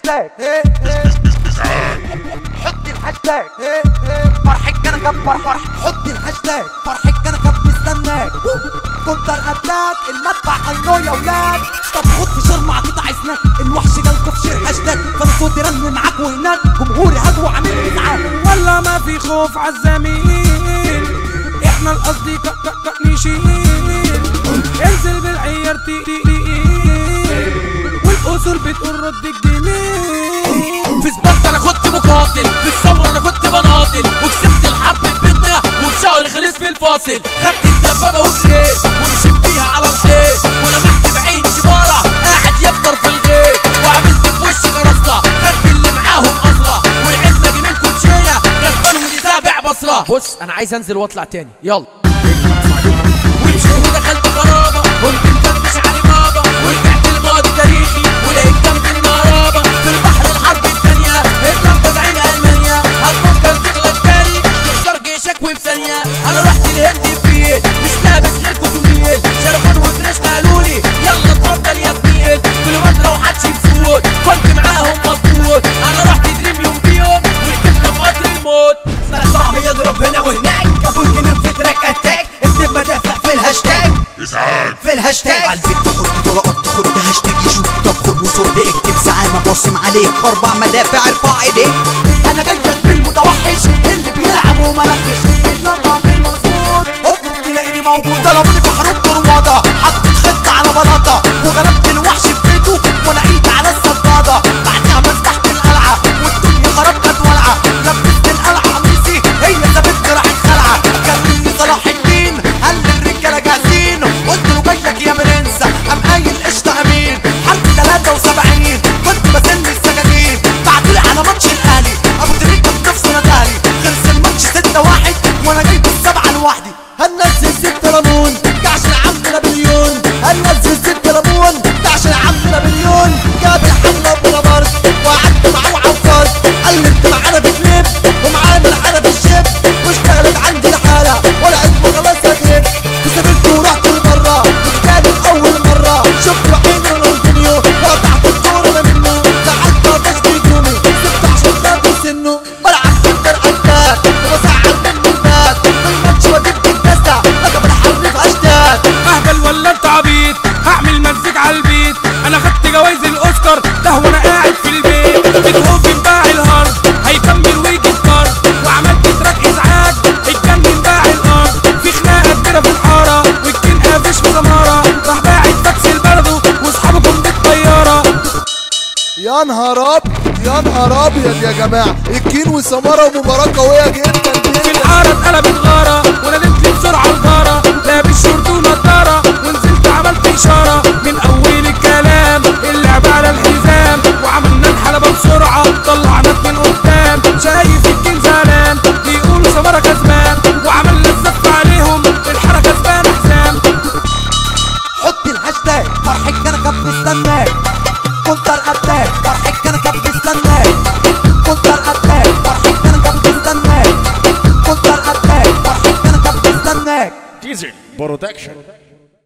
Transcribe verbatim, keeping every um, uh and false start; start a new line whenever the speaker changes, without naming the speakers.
الهاشتاج حط الهاشتاج فرحك انا كبر فرح حط الهاشتاج فرحك انا كبر مستناك كنت اتاك المدفع الله يا ولاد. طب خد في شر مع قطع سناك الوحش جالكوا في شير هاشتاج فانا صوتي رن معاك وهناك جمهوري هجوة عامل ازعاج.
والله ما في خوف عالزميل احنا الاصدقاء نشيل انزل بالعيار تقيل والاصول بتقول رد الجميل.
في سبارتا انا كنت مقاتل في الثوره انا كنت بناضل وكسبت الحرب ببيتنا وفي شهر خلص في الفاصل خدت الدبابه وجريت ومشيت بيها على الخيط ولمحت بعين شباره قاعد يفطر في الغيط وعملت في وشي كراسته خدت اللي معاهم اصله والعزه دي منكم شيه غسبان ودي تابع بصره. بص انا عايز انزل واطلع تاني يلا ومشيت ودخلت خرابه قلت مكرمش علي بابا ورجعت الماضي تاريخي ولقيت كابتن مرابه في البحر الحرب الثانيه اتلمت بعين المانيا هتفكر تغلط تاني تكسر جيشك وفي ثانيه. انا رحت الهند ببيت مش لابس للكتوميل شرفان وفريش قالولي يلا اتفضل يا بنيت كيلومتر وحدش يفوت كنت معاهم مظبوط. انا رحت دريم يوم بيوم وركبنا في قطر الموت
صعب يضرب هنا وهناك ابو الجنين في تراك اتاك اكتب مدافع في الهاشتاج
اسعاف
في الهاشتاج عالبيت تخد طلقات تخد هاشتاج يشوف طب خد وصرد اكتب زعامة باصم عليك اربع مدافع ارفع ايديك. انا جايبك بالمتوحش اللي بيلعب وملكش بيتنطط بالمظبوط اطلب تلاقيني موجود. ضربوني في حروب طروادة حطيت خطة على بلاطة وغلبت الوحش في بيته ونعيت على الصدادة بعدها مسحت القلعة والدنيا خراب كانت والعة لبست القلعة قميصي هي سابتني راحت خلعة كلمني صلاح الدين قال لي الرجالة جاهزين قلت له جايلك يا برنس قام قايل قشطة امين. حرب تلاتة وسبعين كنت بسن السجاجين بعتولي على ماتش الاهلي ابو تريكة بنفسه نادالي خلص الماتش ستة واحد وانا جايب السبعة لوحدي. هننزل ست ليمون ده عشان عمنا بليون هننزل ست ليمون ده عشان عمنا بليون. جاب الحملة بلابارد وقعدت معاه وعفرت قال لي انت معانا بكليب ومعانا معانا بالشيب واشتغلت عندي الحالة ولا علم خلاص هجيب وسافرت ورحت لبرا وكانت أول مرة شفت بعيني رونالدينيو وقطعت الكورة أنا منه زعلت طاطش بيجومي سبت عشان خاطر سنه بلعب كتر عداد وبساعد منه الناس بالماتش وجبت الدستة رقم الحرب في أشتات.
اهبل ولا انت عبيط هعمل مزيك عالبيت انا خدت جوايز الاوسكار ده وانا قاعد في البيت بيتهوفن باع الهارد هيكمل ويجي الكارد وعملت تراك ازعاج اتجنن باع الارض في خناقه كبيره في الحاره والكين قافش في زماره راح باعت تاكسي لبلده واصحابه كون بالطياره.
يا نهار ابيض يا نهار ابيض يا جماعه الكين وسماره ومباراه قويه جدا
في الحاره اتقلبت غاره وانا نمت بسرعه الغاره لابس شورت ونضاره ونزلت عملت اشاره من اول الكلام اللعب على الحزام وعملنا الحلبه بسرعه طلعنا من قدام شايف الكين زعلان بيقولوا سماره كسبان وعملنا الزف عليهم الحاره كسبانه حزام.
حط الهاشتاج فرحك انا كنت مستناك كنت اتاك فرحك انا كنت مستناك كنت اتاك فرحك انا كنت مستناك كنت اتاك فرحك انا كنت مستناك.
ديزل برودكشن.